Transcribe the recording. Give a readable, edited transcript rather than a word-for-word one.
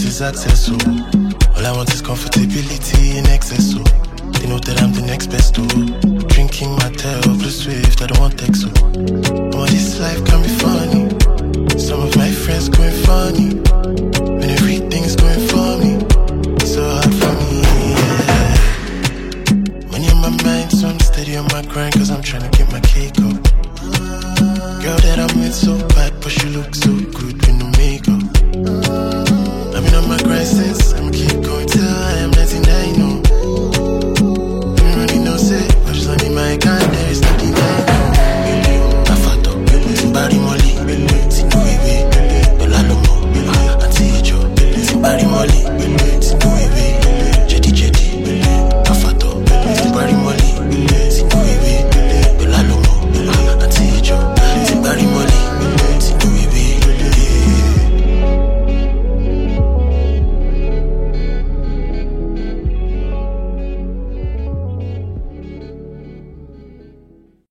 want is access, so all I want is comfortability in excess, so they know that I'm the next best, oh. Drinking my tail, blue swift, I don't want text, so oh, this life can be funny. Some of my friends going funny.